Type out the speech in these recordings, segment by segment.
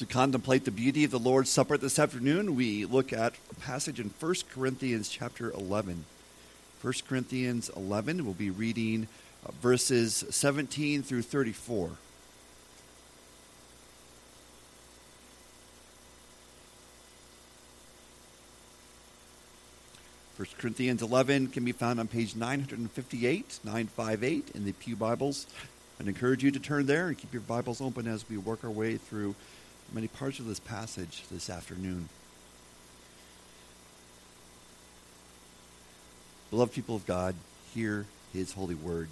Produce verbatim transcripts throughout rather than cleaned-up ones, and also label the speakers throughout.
Speaker 1: To contemplate the beauty of the Lord's Supper this afternoon, we look at a passage in First Corinthians chapter eleven. First Corinthians eleven, we'll be reading uh, verses seventeen through thirty-four. First Corinthians eleven can be found on page nine fifty-eight, nine fifty-eight in the Pew Bibles. I'd encourage you to turn there and keep your Bibles open as we work our way through many parts of this passage this afternoon. Beloved people of God, hear his holy word.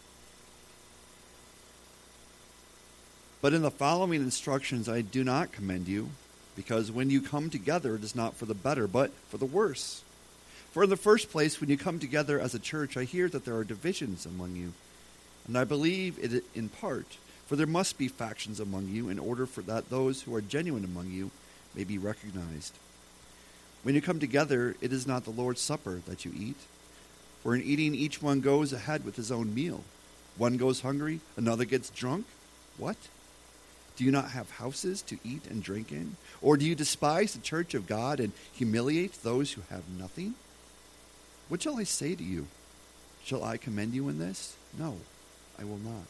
Speaker 1: But in the following instructions I do not commend you, because when you come together it is not for the better, but for the worse. For in the first place, when you come together as a church, I hear that there are divisions among you, and I believe it in part. For there must be factions among you in order for that those who are genuine among you may be recognized. When you come together, it is not the Lord's Supper that you eat. For in eating, each one goes ahead with his own meal. One goes hungry, another gets drunk. What? Do you not have houses to eat and drink in? Or do you despise the church of God and humiliate those who have nothing? What shall I say to you? Shall I commend you in this? No, I will not.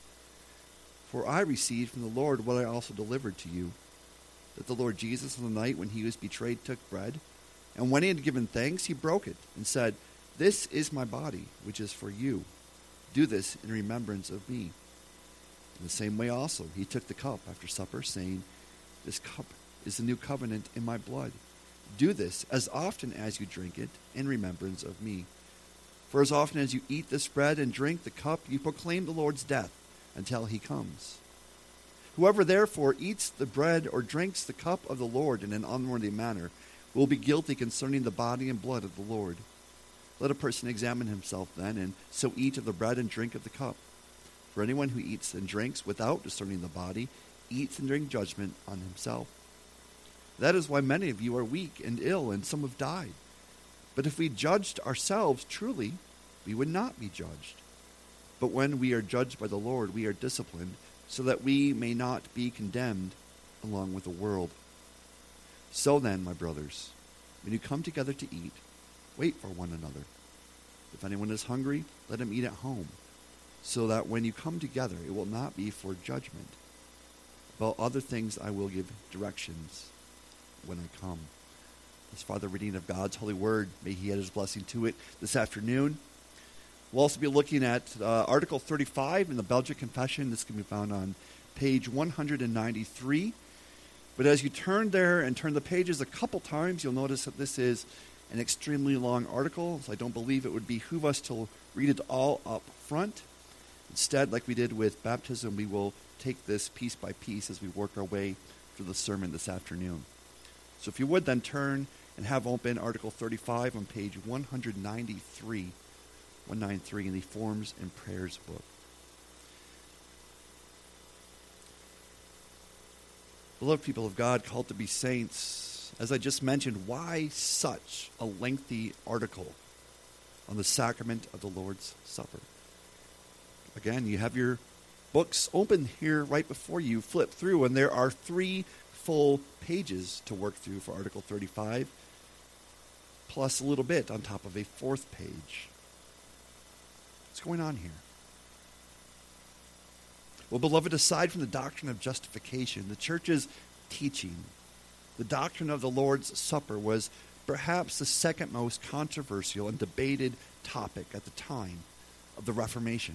Speaker 1: For I received from the Lord what I also delivered to you, that the Lord Jesus on the night when he was betrayed took bread, and when he had given thanks, he broke it, and said, "This is my body, which is for you. Do this in remembrance of me." In the same way also he took the cup after supper, saying, "This cup is the new covenant in my blood. Do this as often as you drink it in remembrance of me. For as often as you eat this bread and drink the cup, you proclaim the Lord's death until he comes. Whoever therefore eats the bread or drinks the cup of the Lord in an unworthy manner will be guilty concerning the body and blood of the Lord. Let a person examine himself then, and so eat of the bread and drink of the cup. For anyone who eats and drinks without discerning the body eats and drinks judgment on himself. That is why many of you are weak and ill, and some have died. But if we judged ourselves truly, we would not be judged. But when we are judged by the Lord, we are disciplined, so that we may not be condemned along with the world. So then, my brothers, when you come together to eat, wait for one another. If anyone is hungry, let him eat at home, so that when you come together, it will not be for judgment. About other things I will give directions when I come. This Father, reading of God's holy word, may he add his blessing to it this afternoon. We'll also be looking at uh, Article thirty-five in the Belgic Confession. This can be found on page one ninety-three. But as you turn there and turn the pages a couple times, you'll notice that this is an extremely long article, so I don't believe it would behoove us to read it all up front. Instead, like we did with baptism, we will take this piece by piece as we work our way through the sermon this afternoon. So if you would then turn and have open Article thirty-five on page one ninety-three. one ninety-three in the Forms and Prayers book. Beloved people of God, called to be saints, as I just mentioned, why such a lengthy article on the sacrament of the Lord's Supper? Again, you have your books open here right before you, flip through, and there are three full pages to work through for Article thirty-five, plus a little bit on top of a fourth page. What's going on here? Well, beloved, aside from the doctrine of justification, the church's teaching, the doctrine of the Lord's Supper was perhaps the second most controversial and debated topic at the time of the Reformation.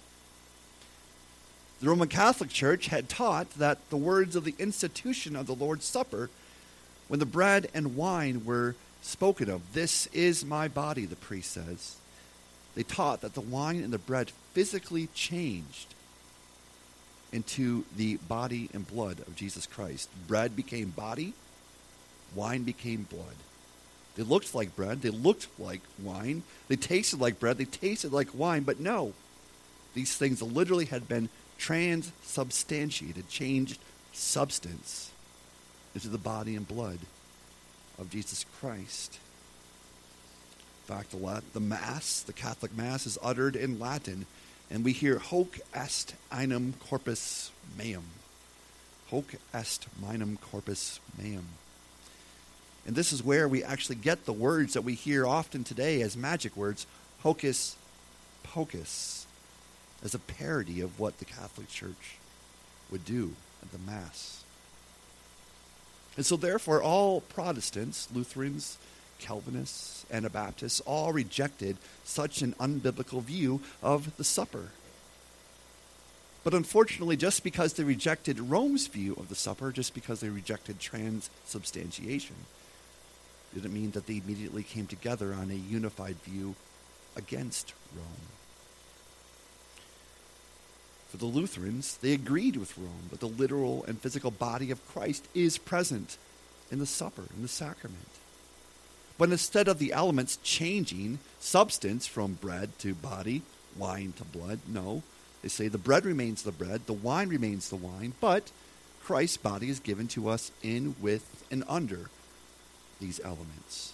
Speaker 1: The Roman Catholic Church had taught that the words of the institution of the Lord's Supper, when the bread and wine were spoken of, "This is my body," the priest says, they taught that the wine and the bread physically changed into the body and blood of Jesus Christ. Bread became body, wine became blood. They looked like bread, they looked like wine, they tasted like bread, they tasted like wine, but no. These things literally had been transubstantiated, changed substance into the body and blood of Jesus Christ. In fact, the, the Mass, the Catholic Mass, is uttered in Latin, and we hear hoc est einem corpus meum. Hoc est minum corpus meum. And this is where we actually get the words that we hear often today as magic words, hocus pocus, as a parody of what the Catholic Church would do at the Mass. And so therefore all Protestants, Lutherans, Calvinists, Anabaptists, all rejected such an unbiblical view of the supper. But unfortunately, just because they rejected Rome's view of the supper, just because they rejected transubstantiation, didn't mean that they immediately came together on a unified view against Rome. For the Lutherans, they agreed with Rome that the literal and physical body of Christ is present in the supper, in the sacrament. But instead of the elements changing substance from bread to body, wine to blood, no. They say the bread remains the bread, the wine remains the wine, but Christ's body is given to us in, with, and under these elements.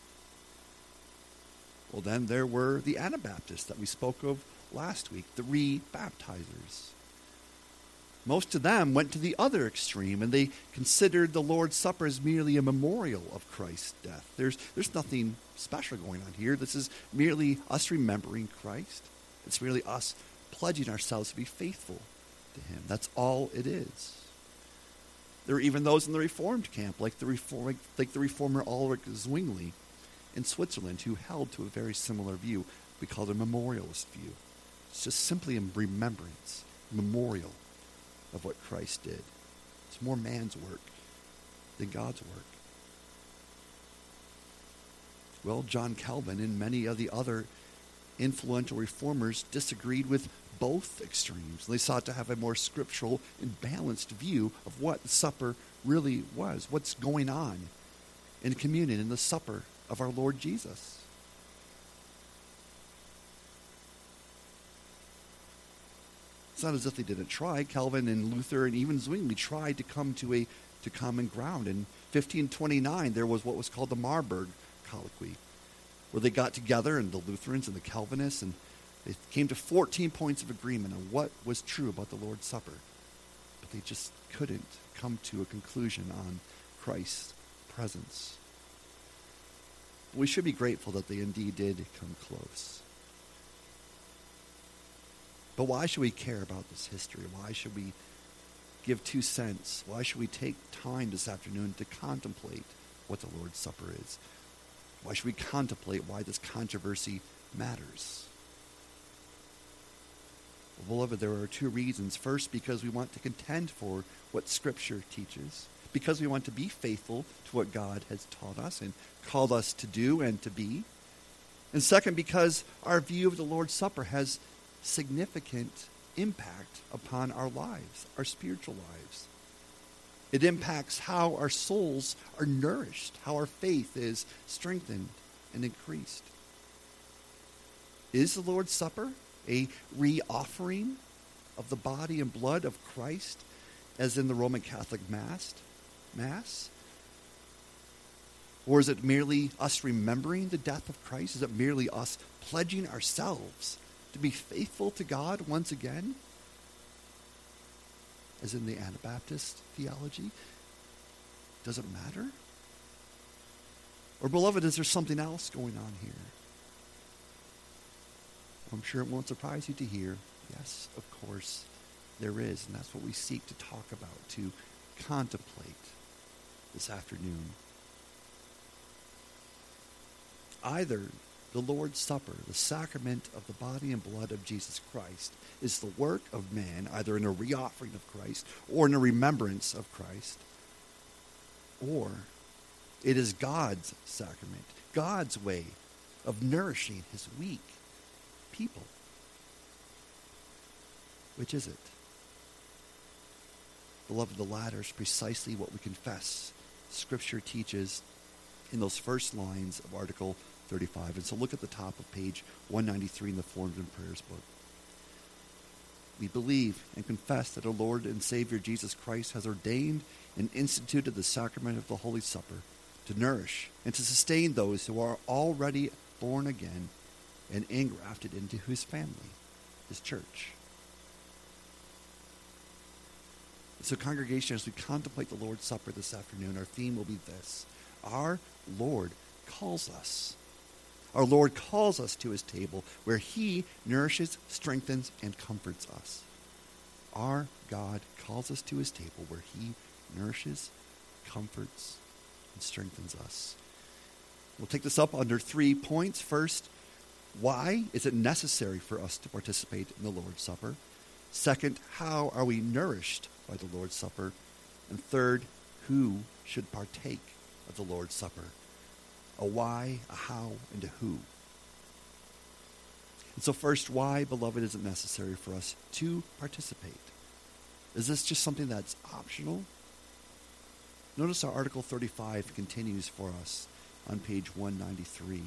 Speaker 1: Well, then there were the Anabaptists that we spoke of last week, the re-baptizers. Most of them went to the other extreme, and they considered the Lord's Supper as merely a memorial of Christ's death. There's, there's nothing special going on here. This is merely us remembering Christ. It's merely us pledging ourselves to be faithful to him. That's all it is. There are even those in the Reformed camp, like the, Reform, like the Reformer Ulrich Zwingli in Switzerland, who held to a very similar view. We call it a memorialist view. It's just simply a remembrance, memorial of what Christ did. It's more man's work than God's work. Well, John Calvin and many of the other influential reformers disagreed with both extremes. They sought to have a more scriptural and balanced view of what the supper really was, what's going on in communion in the supper of our Lord Jesus. It's not as if they didn't try. Calvin and Luther and even Zwingli tried to come to a to common ground. In fifteen twenty-nine, there was what was called the Marburg Colloquy, where they got together, and the Lutherans and the Calvinists, and they came to fourteen points of agreement on what was true about the Lord's Supper. But they just couldn't come to a conclusion on Christ's presence. We should be grateful that they indeed did come close. But why should we care about this history? Why should we give two cents? Why should we take time this afternoon to contemplate what the Lord's Supper is? Why should we contemplate why this controversy matters? Well, beloved, there are two reasons. First, because we want to contend for what Scripture teaches, because we want to be faithful to what God has taught us and called us to do and to be. And second, because our view of the Lord's Supper has significant impact upon our lives, our spiritual lives. It impacts how our souls are nourished, how our faith is strengthened and increased. Is the Lord's Supper a re-offering of the body and blood of Christ, as in the Roman Catholic Mass? Mass? Or is it merely us remembering the death of Christ? Is it merely us pledging ourselves to be faithful to God once again, as in the Anabaptist theology? Does it matter? Or, beloved, is there something else going on here? I'm sure it won't surprise you to hear, yes, of course, there is. And that's what we seek to talk about, to contemplate this afternoon. Either the Lord's Supper, the sacrament of the body and blood of Jesus Christ, is the work of man, either in a re-offering of Christ or in a remembrance of Christ, or it is God's sacrament, God's way of nourishing his weak people. Which is it? Beloved, the latter is precisely what we confess Scripture teaches in those first lines of Article thirty-five. And so look at the top of page one ninety-three in the Forms and Prayers book. We believe and confess that our Lord and Savior Jesus Christ has ordained and instituted the sacrament of the Holy Supper to nourish and to sustain those who are already born again and engrafted into his family, his church. The So congregation, as we contemplate the Lord's Supper this afternoon, our theme will be this. Our Lord calls us. Our Lord calls us to his table where he nourishes, strengthens, and comforts us. Our God calls us to his table where he nourishes, comforts, and strengthens us. We'll take this up under three points. First, why is it necessary for us to participate in the Lord's Supper? Second, how are we nourished by the Lord's Supper? And third, who should partake of the Lord's Supper? A why, a how, and a who. And so first, why, beloved, is it necessary for us to participate? Is this just something that's optional? Notice how Article thirty-five continues for us on page one ninety-three.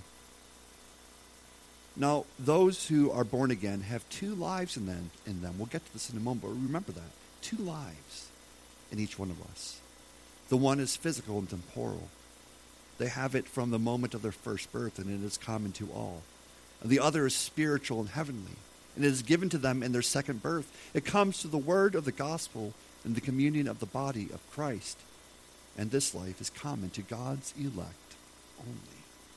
Speaker 1: Now, those who are born again have two lives in them. In them. We'll get to this in a moment, but remember that. Two lives in each one of us. The one is physical and temporal. They have it from the moment of their first birth, and it is common to all. And the other is spiritual and heavenly, and it is given to them in their second birth. It comes through the word of the gospel and the communion of the body of Christ. And this life is common to God's elect only.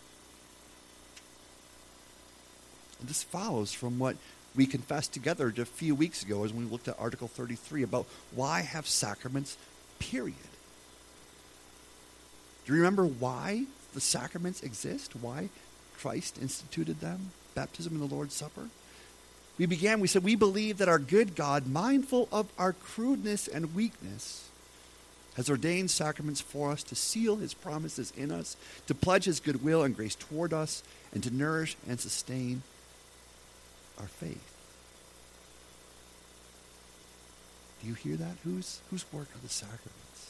Speaker 1: And this follows from what we confessed together just a few weeks ago as we looked at Article thirty-three about why have sacraments, period. Do you remember why the sacraments exist? Why Christ instituted them? Baptism and the Lord's Supper? We began, we said, we believe that our good God, mindful of our crudeness and weakness, has ordained sacraments for us to seal his promises in us, to pledge his goodwill and grace toward us, and to nourish and sustain our faith. Do you hear that? Whose, whose work are the sacraments?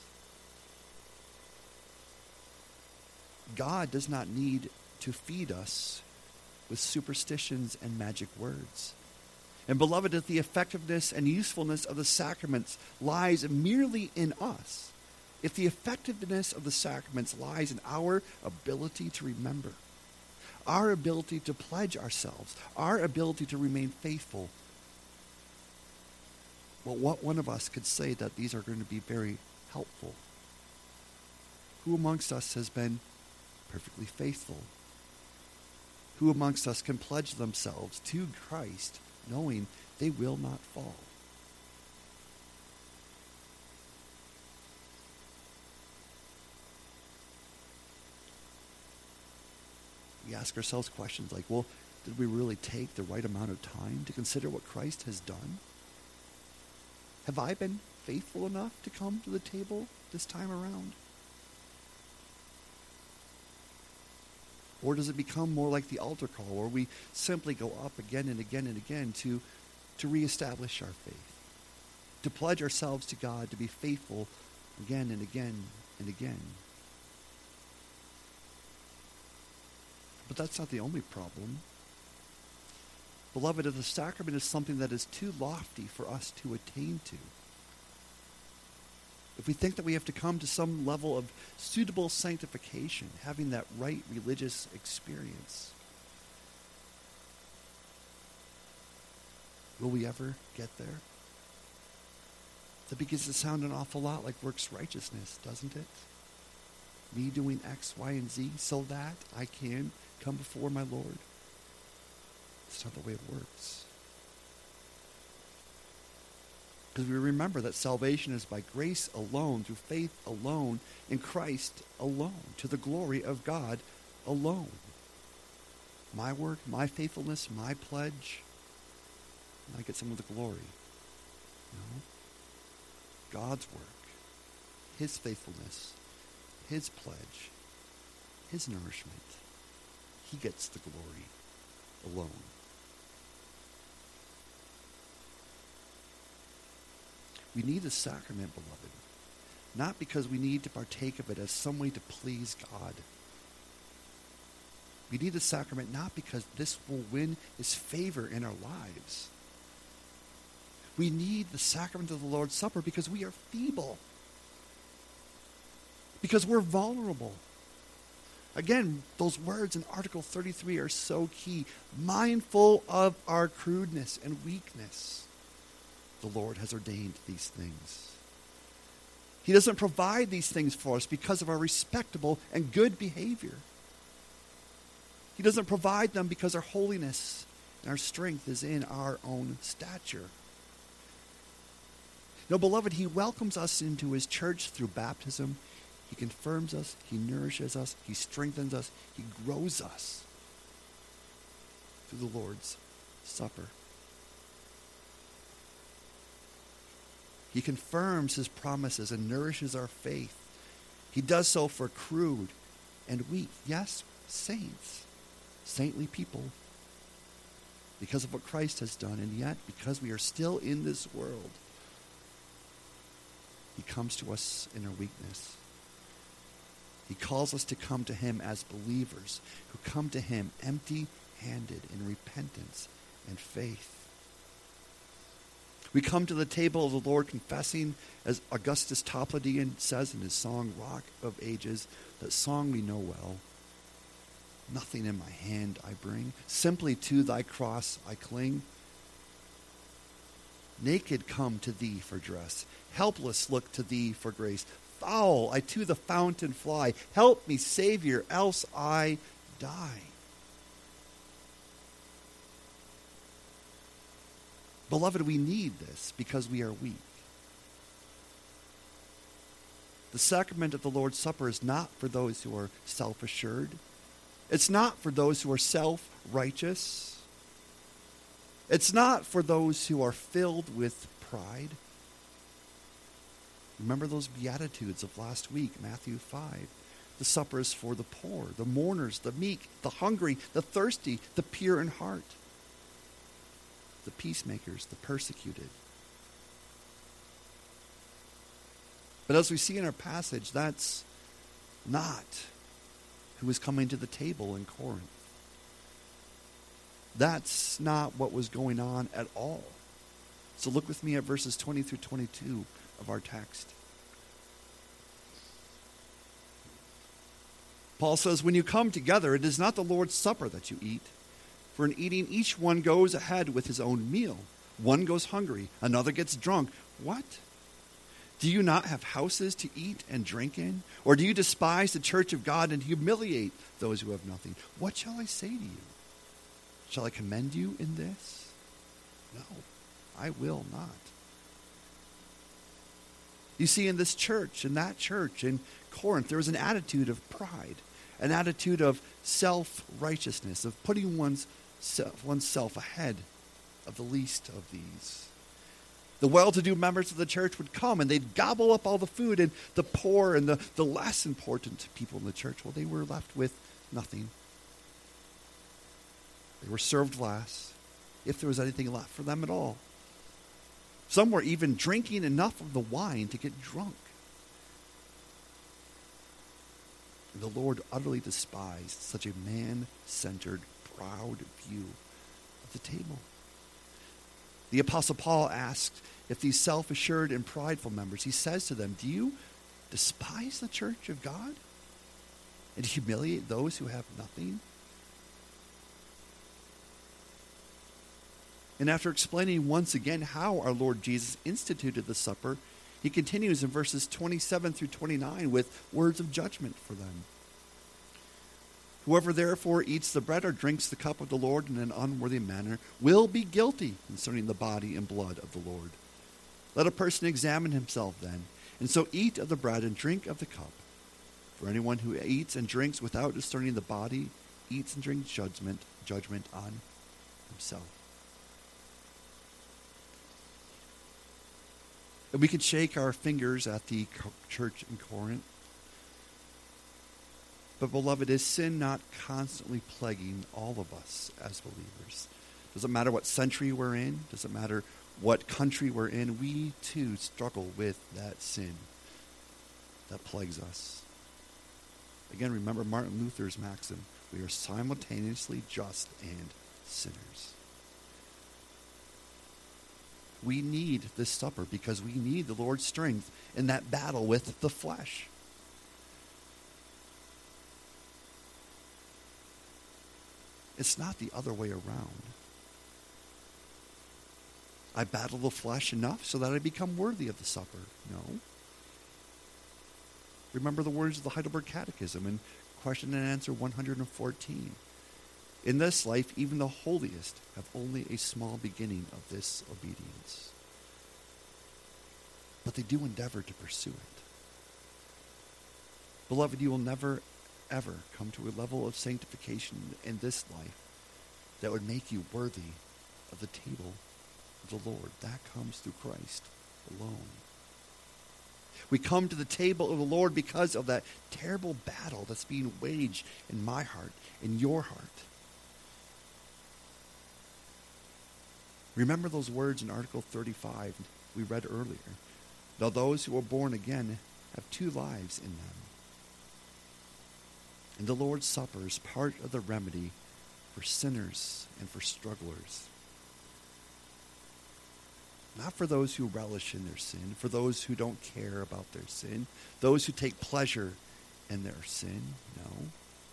Speaker 1: God does not need to feed us with superstitions and magic words. And beloved, if the effectiveness and usefulness of the sacraments lies merely in us, if the effectiveness of the sacraments lies in our ability to remember, our ability to pledge ourselves, our ability to remain faithful, well, what one of us could say that these are going to be very helpful? Who amongst us has been perfectly faithful? Who amongst us can pledge themselves to Christ, knowing they will not fall? We ask ourselves questions like, well, did we really take the right amount of time to consider what Christ has done? Have I been faithful enough to come to the table this time around? Or does it become more like the altar call, where we simply go up again and again and again to, to reestablish our faith, to pledge ourselves to God, to be faithful again and again and again? But that's not the only problem. Beloved, if the sacrament is something that is too lofty for us to attain to, if we think that we have to come to some level of suitable sanctification, having that right religious experience, will we ever get there? That begins to sound an awful lot like works righteousness, doesn't it? Me doing X, Y, and Z so that I can come before my Lord. It's not the way it works. Because we remember that salvation is by grace alone, through faith alone, in Christ alone, to the glory of God alone. My work, my faithfulness, my pledge, I get some of the glory. No. God's work, his faithfulness, his pledge, his nourishment. He gets the glory alone. We need the sacrament, beloved, not because we need to partake of it as some way to please God. We need the sacrament not because this will win his favor in our lives. We need the sacrament of the Lord's Supper because we are feeble, because we're vulnerable. Again, those words in Article thirty-three are so key. Mindful of our crudeness and weakness, the Lord has ordained these things. He doesn't provide these things for us because of our respectable and good behavior. He doesn't provide them because our holiness and our strength is in our own stature. No, beloved, he welcomes us into his church through baptism. He confirms us, he nourishes us, he strengthens us, he grows us through the Lord's Supper. He confirms his promises and nourishes our faith. He does so for crude and weak, yes, saints, saintly people, because of what Christ has done. And yet, because we are still in this world, he comes to us in our weakness. He calls us to come to him as believers who come to him empty-handed in repentance and faith. We come to the table of the Lord confessing, as Augustus Topladian says in his song, Rock of Ages, that song we know well, nothing in my hand I bring, simply to thy cross I cling. Naked come to thee for dress, helpless look to thee for grace. Foul I to the fountain fly, help me, Savior, else I die. Beloved, we need this because we are weak. The sacrament of the Lord's Supper is not for those who are self-assured. It's not for those who are self-righteous. It's not for those who are filled with pride. Remember those Beatitudes of last week, Matthew five. The supper is for the poor, the mourners, the meek, the hungry, the thirsty, the pure in heart, the peacemakers, the persecuted. But as we see in our passage, that's not who was coming to the table in Corinth. That's not what was going on at all. So look with me at verses twenty through twenty-two of our text. Paul says, when you come together, it is not the Lord's Supper that you eat. For in eating, each one goes ahead with his own meal. One goes hungry, another gets drunk. What? Do you not have houses to eat and drink in? Or do you despise the church of God and humiliate those who have nothing? What shall I say to you? Shall I commend you in this? No, I will not. You see, in this church, in that church, in Corinth, there was an attitude of pride, an attitude of self-righteousness, of putting one's self, oneself ahead of the least of these. The well-to-do members of the church would come and they'd gobble up all the food, and the poor and the, the less important people in the church, well, they were left with nothing. They were served last, if there was anything left for them at all. Some were even drinking enough of the wine to get drunk. And the Lord utterly despised such a man-centered, proud view of the table. The Apostle Paul asked if these self-assured and prideful members, he says to them, do you despise the church of God and humiliate those who have nothing? And after explaining once again how our Lord Jesus instituted the supper, he continues in verses twenty-seven through twenty-nine with words of judgment for them. Whoever therefore eats the bread or drinks the cup of the Lord in an unworthy manner will be guilty concerning the body and blood of the Lord. Let a person examine himself then, and so eat of the bread and drink of the cup. For anyone who eats and drinks without discerning the body eats and drinks judgment, judgment on himself. And we could shake our fingers at the church in Corinth. But beloved, is sin not constantly plaguing all of us as believers? Doesn't matter what century we're in. Doesn't matter what country we're in. We too struggle with that sin that plagues us. Again, remember Martin Luther's maxim. We are simultaneously just and sinners. We need this supper because we need the Lord's strength in that battle with the flesh. It's not the other way around. I battle the flesh enough so that I become worthy of the supper. No. Remember the words of the Heidelberg Catechism in question and answer one hundred fourteen. In this life, even the holiest have only a small beginning of this obedience. But they do endeavor to pursue it. Beloved, you will never, ever come to a level of sanctification in this life that would make you worthy of the table of the Lord. That comes through Christ alone. We come to the table of the Lord because of that terrible battle that's being waged in my heart, in your heart. Remember those words in Article thirty-five we read earlier. Now those who are born again have two lives in them. And the Lord's Supper is part of the remedy for sinners and for strugglers. Not for those who relish in their sin, for those who don't care about their sin, those who take pleasure in their sin, no.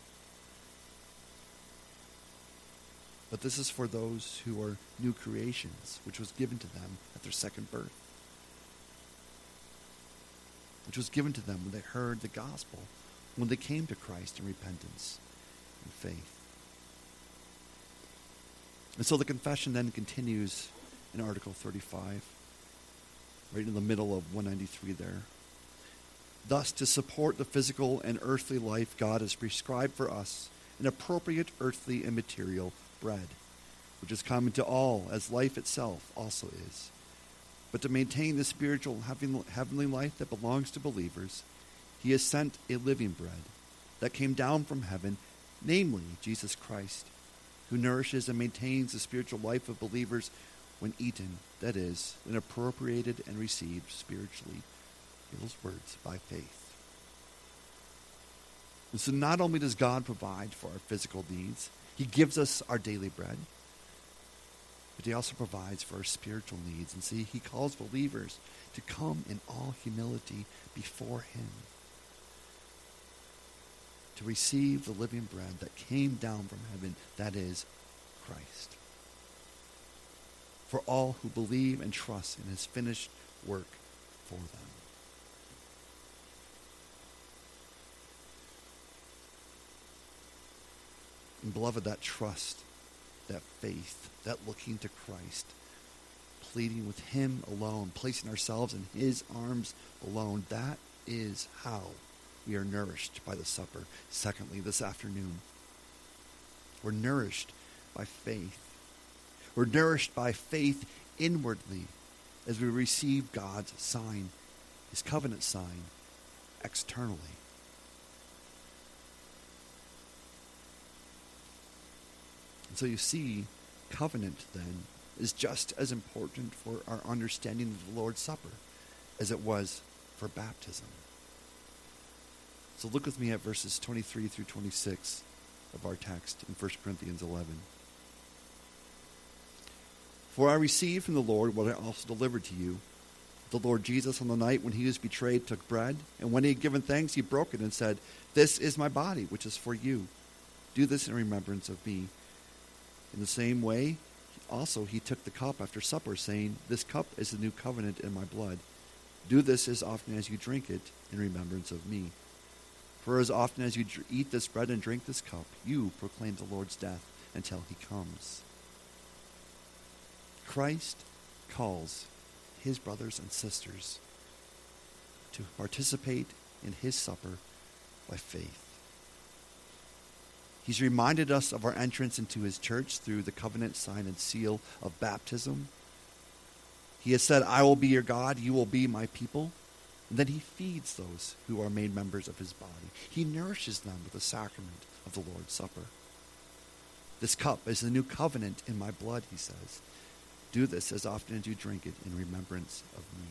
Speaker 1: But this is for those who are new creations, which was given to them at their second birth. Which was given to them when they heard the gospel, when they came to Christ in repentance and faith. And so the confession then continues in Article thirty-five, right in the middle of one ninety-three there. Thus, to support the physical and earthly life, God has prescribed for us an appropriate earthly and material bread, which is common to all, as life itself also is. But to maintain the spiritual heavenly life that belongs to believers, he has sent a living bread that came down from heaven, namely Jesus Christ, who nourishes and maintains the spiritual life of believers when eaten, that is, when appropriated and received spiritually, those words, by faith. And so not only does God provide for our physical needs, he gives us our daily bread, but he also provides for our spiritual needs. And see, he calls believers to come in all humility before him, to receive the living bread that came down from heaven, that is, Christ. For all who believe and trust in his finished work for them. And beloved, that trust, that faith, that looking to Christ, pleading with him alone, placing ourselves in his arms alone, that is how we are nourished by the supper. Secondly, this afternoon, we're nourished by faith. We're nourished by faith inwardly as we receive God's sign, his covenant sign, externally. And so you see, covenant then is just as important for our understanding of the Lord's Supper as it was for baptism. So look with me at verses twenty-three through twenty-six of our text in First Corinthians eleven. For I received from the Lord what I also delivered to you. The Lord Jesus, on the night when he was betrayed, took bread, and when he had given thanks, he broke it and said, "This is my body, which is for you. Do this in remembrance of me." In the same way, also he took the cup after supper, saying, "This cup is the new covenant in my blood. Do this as often as you drink it in remembrance of me. For as often as you eat this bread and drink this cup, you proclaim the Lord's death until he comes." Christ calls his brothers and sisters to participate in his supper by faith. He's reminded us of our entrance into his church through the covenant sign and seal of baptism. He has said, "I will be your God, you will be my people." And then he feeds those who are made members of his body. He nourishes them with the sacrament of the Lord's Supper. This cup is the new covenant in my blood, he says. Do this as often as you drink it in remembrance of me.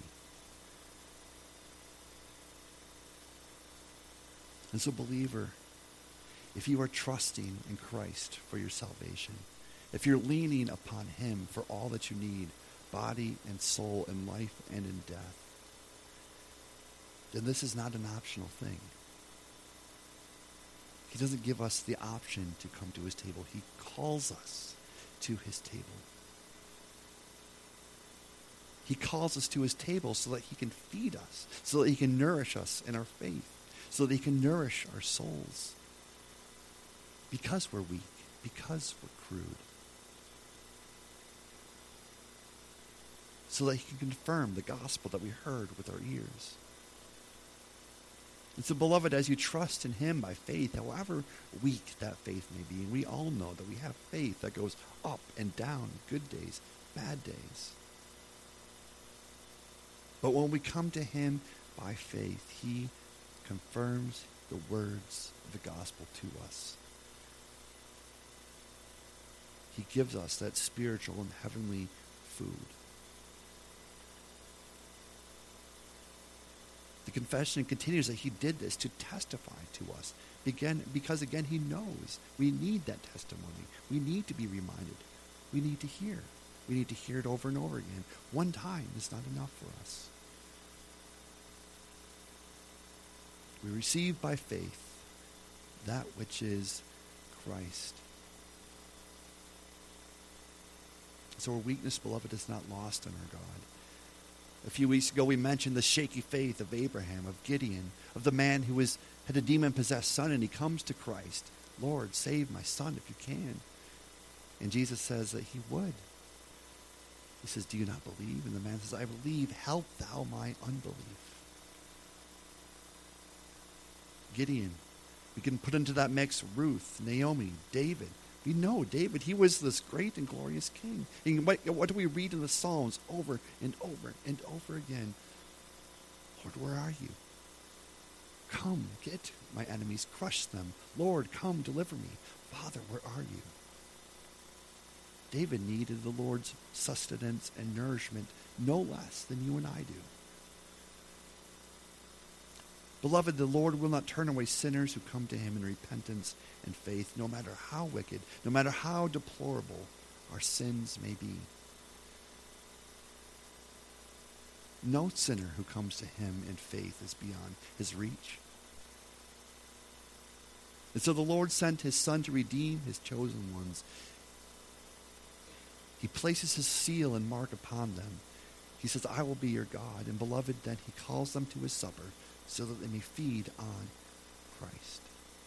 Speaker 1: And so, believer, if you are trusting in Christ for your salvation, if you're leaning upon him for all that you need, body and soul, in life and in death, then this is not an optional thing. He doesn't give us the option to come to his table. He calls us to his table. He calls us to his table so that he can feed us, so that he can nourish us in our faith, so that he can nourish our souls. Because we're weak, because we're crude. So that he can confirm the gospel that we heard with our ears. And so, beloved, as you trust in him by faith, however weak that faith may be, and we all know that we have faith that goes up and down, good days, bad days. But when we come to him by faith, he confirms the words of the gospel to us. He gives us that spiritual and heavenly food. The confession continues that he did this to testify to us. Again, because again, he knows we need that testimony. We need to be reminded. We need to hear. We need to hear it over and over again. One time is not enough for us. We receive by faith that which is Christ. So our weakness, beloved, is not lost on our God. A few weeks ago, we mentioned the shaky faith of Abraham, of Gideon, of the man who was, had a demon-possessed son, and he comes to Christ. Lord, save my son if you can. And Jesus says that he would. He says, do you not believe? And the man says, I believe. Help thou my unbelief. Gideon. We can put into that mix Ruth, Naomi, David. We know David, he was this great and glorious king. And what, what do we read in the Psalms over and over and over again? Lord, where are you? Come, get my enemies, crush them. Lord, come, deliver me. Father, where are you? David needed the Lord's sustenance and nourishment no less than you and I do. Beloved, the Lord will not turn away sinners who come to him in repentance and faith, no matter how wicked, no matter how deplorable our sins may be. No sinner who comes to him in faith is beyond his reach. And so the Lord sent his Son to redeem his chosen ones. He places his seal and mark upon them. He says, I will be your God. And beloved, then he calls them to his supper so that they may feed on Christ.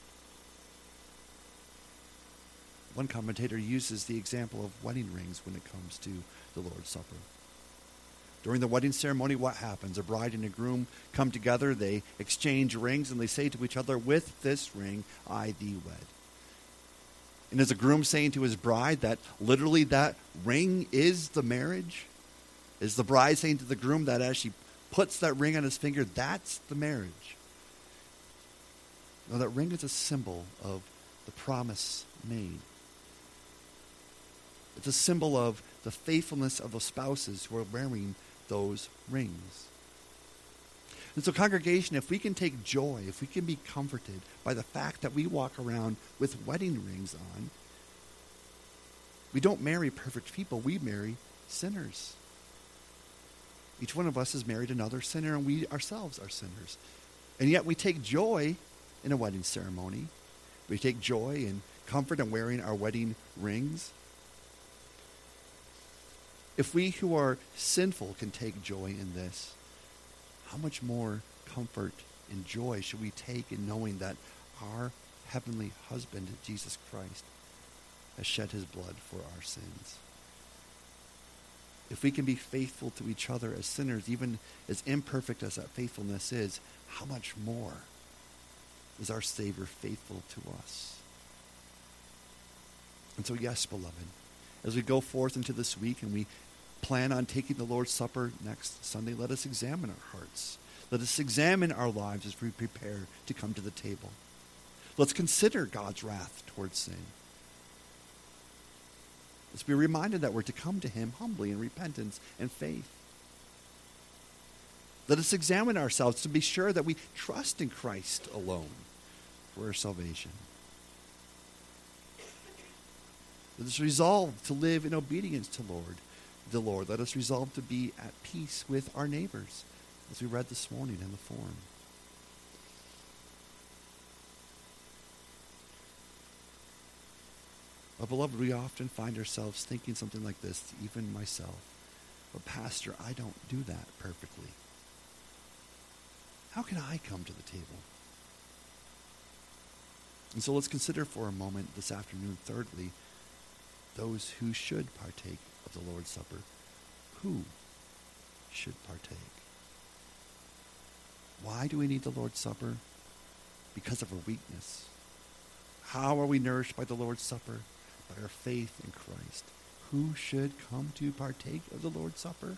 Speaker 1: One commentator uses the example of wedding rings when it comes to the Lord's Supper. During the wedding ceremony, what happens? A bride and a groom come together, they exchange rings, and they say to each other, with this ring I thee wed. And is a groom saying to his bride that literally that ring is the marriage? Is the bride saying to the groom that as she puts that ring on his finger, that's the marriage? No, that ring is a symbol of the promise made. It's a symbol of the faithfulness of the spouses who are wearing those rings. And so, congregation, if we can take joy, if we can be comforted by the fact that we walk around with wedding rings on, we don't marry perfect people, we marry sinners. Each one of us has married another sinner, and we ourselves are sinners. And yet we take joy in a wedding ceremony. We take joy and comfort in wearing our wedding rings. If we who are sinful can take joy in this, how much more comfort and joy should we take in knowing that our heavenly husband, Jesus Christ, has shed his blood for our sins? If we can be faithful to each other as sinners, even as imperfect as that faithfulness is, how much more is our Savior faithful to us? And so, yes, beloved, as we go forth into this week and we plan on taking the Lord's Supper next Sunday, let us examine our hearts. Let us examine our lives as we prepare to come to the table. Let's consider God's wrath towards sin. Let's be reminded that we're to come to him humbly in repentance and faith. Let us examine ourselves to be sure that we trust in Christ alone for our salvation. Let us resolve to live in obedience to Lord, the Lord. Let us resolve to be at peace with our neighbors, as we read this morning in the forum. But beloved, we often find ourselves thinking something like this, even myself. But Pastor, I don't do that perfectly. How can I come to the table? And so let's consider for a moment this afternoon, thirdly, those who should partake of the Lord's Supper. Who should partake? Why do we need the Lord's Supper? Because of our weakness. How are we nourished by the Lord's Supper? By our faith in Christ. Who should come to partake of the Lord's Supper?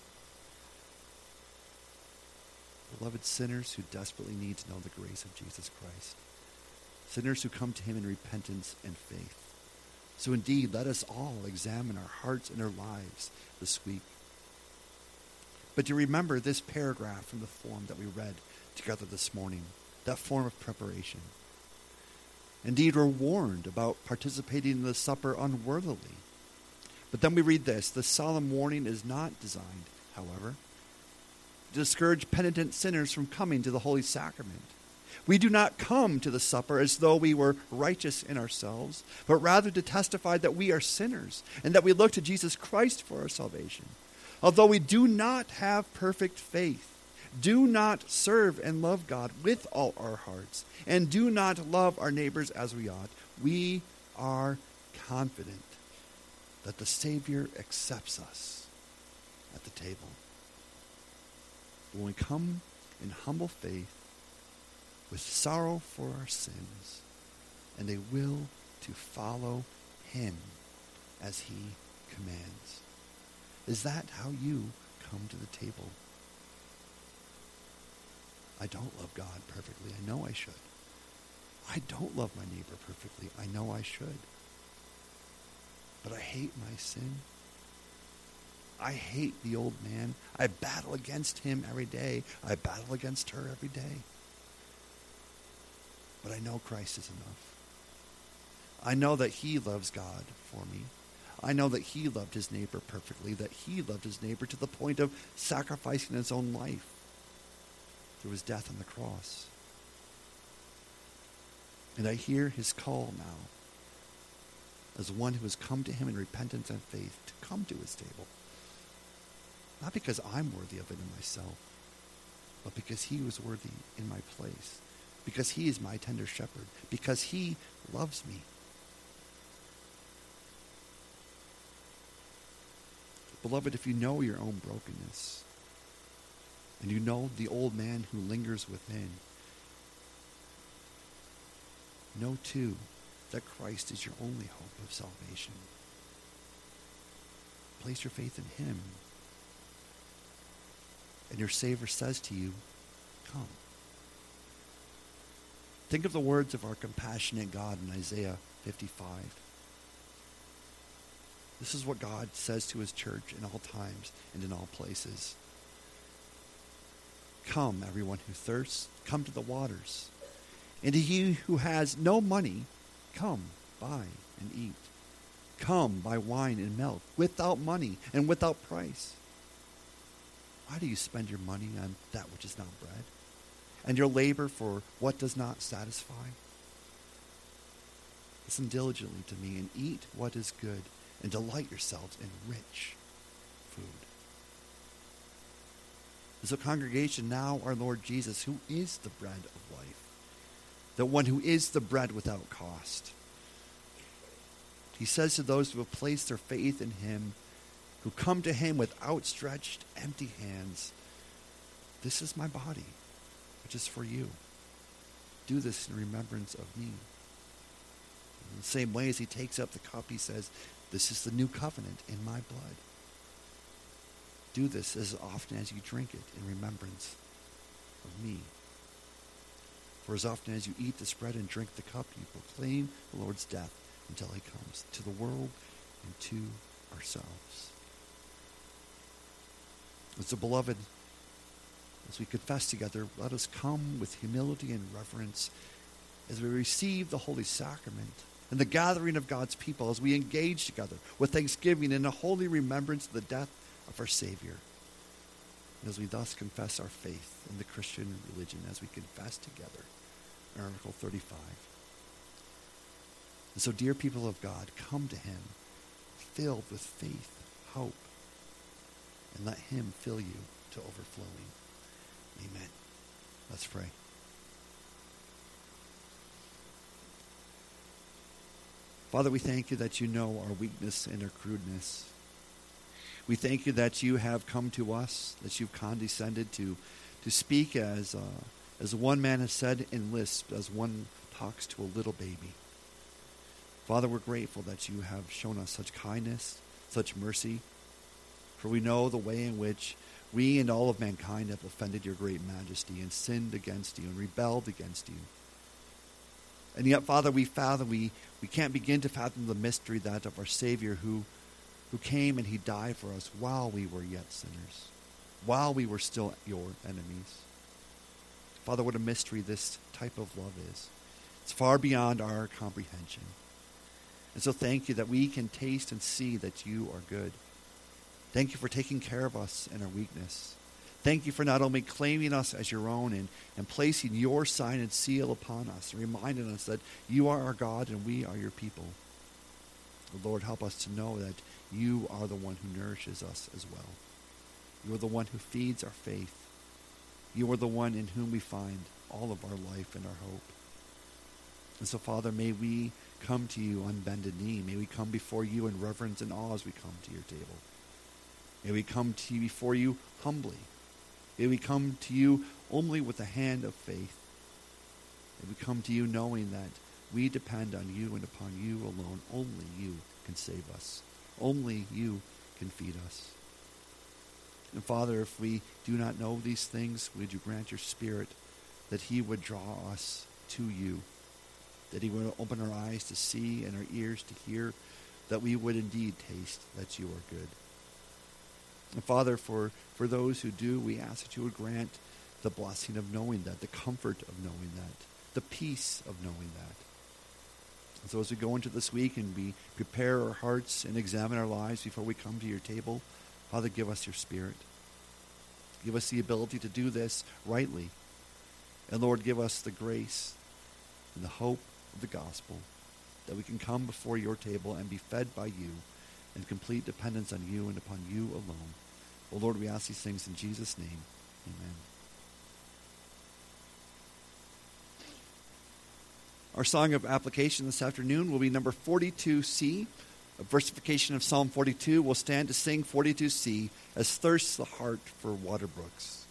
Speaker 1: Beloved sinners who desperately need to know the grace of Jesus Christ. Sinners who come to him in repentance and faith. So indeed, let us all examine our hearts and our lives this week. But to remember this paragraph from the form that we read together this morning, that form of preparation. Indeed, we're warned about participating in the supper unworthily. But then we read this: the solemn warning is not designed, however, to discourage penitent sinners from coming to the Holy Sacrament. We do not come to the supper as though we were righteous in ourselves, but rather to testify that we are sinners and that we look to Jesus Christ for our salvation. Although we do not have perfect faith, do not serve and love God with all our hearts, and do not love our neighbors as we ought, we are confident that the Savior accepts us at the table. When we come in humble faith, with sorrow for our sins, and a will to follow him as he commands. Is that how you come to the table? I don't love God perfectly. I know I should. I don't love my neighbor perfectly. I know I should. But I hate my sin. I hate the old man. I battle against him every day. I battle against her every day. But I know Christ is enough. I know that he loves God for me. I know that he loved his neighbor perfectly, that he loved his neighbor to the point of sacrificing his own life through his death on the cross. And I hear his call now as one who has come to him in repentance and faith to come to his table. Not because I'm worthy of it in myself, but because he was worthy in my place. Because he is my tender shepherd. Because he loves me. Beloved, if you know your own brokenness, and you know the old man who lingers within, know too that Christ is your only hope of salvation. Place your faith in him. And your Savior says to you, come. Think of the words of our compassionate God in Isaiah fifty-five. This is what God says to his church in all times and in all places. Come, everyone who thirsts, come to the waters. And to he who has no money, come, buy and eat. Come, buy wine and milk, without money and without price. Why do you spend your money on that which is not bread, and your labor for what does not satisfy? Listen diligently to me and eat what is good, and delight yourselves in rich food. And so, congregation, now our Lord Jesus, who is the bread of life, the one who is the bread without cost, he says to those who have placed their faith in him, who come to him with outstretched, empty hands, this is my body, which is for you. Do this in remembrance of me. In the same way as he takes up the cup, he says, this is the new covenant in my blood. Do this as often as you drink it in remembrance of me. For as often as you eat this bread and drink the cup, you proclaim the Lord's death until he comes, to the world and to ourselves. And so, beloved, as we confess together, let us come with humility and reverence as we receive the Holy Sacrament and the gathering of God's people, as we engage together with thanksgiving and a holy remembrance of the death of our Savior. And as we thus confess our faith in the Christian religion, as we confess together in Article thirty-five. And so, dear people of God, come to him filled with faith, hope, and let him fill you to overflowing. Amen. Let's pray. Father, we thank you that you know our weakness and our crudeness. We thank you that you have come to us, that you've condescended to, to speak as, uh, as one man has said in lisp, as one talks to a little baby. Father, we're grateful that you have shown us such kindness, such mercy, for we know the way in which we and all of mankind have offended your great majesty and sinned against you and rebelled against you. And yet, Father, we fathom, we, we can't begin to fathom the mystery that of our Savior who, who came and he died for us while we were yet sinners, while we were still your enemies. Father, what a mystery this type of love is. It's far beyond our comprehension. And so thank you that we can taste and see that you are good. Thank you for taking care of us in our weakness. Thank you for not only claiming us as your own and, and placing your sign and seal upon us, and reminding us that you are our God and we are your people. Lord, help us to know that you are the one who nourishes us as well. You are the one who feeds our faith. You are the one in whom we find all of our life and our hope. And so, Father, may we come to you on bended knee. May we come before you in reverence and awe as we come to your table. May we come to you before you humbly. May we come to you only with a hand of faith. May we come to you knowing that we depend on you and upon you alone. Only you can save us. Only you can feed us. And Father, if we do not know these things, would you grant your Spirit that he would draw us to you, that he would open our eyes to see and our ears to hear, that we would indeed taste that you are good. And Father, for, for those who do, we ask that you would grant the blessing of knowing that, the comfort of knowing that, the peace of knowing that. And so as we go into this week and we prepare our hearts and examine our lives before we come to your table, Father, give us your Spirit. Give us the ability to do this rightly. And Lord, give us the grace and the hope of the gospel that we can come before your table and be fed by you in complete dependence on you and upon you alone. Oh Lord, we ask these things in Jesus' name. Amen. Our song of application this afternoon will be number forty-two C, a versification of Psalm forty-two. We'll stand to sing forty-two C, As Thirsts the Heart for Water Brooks.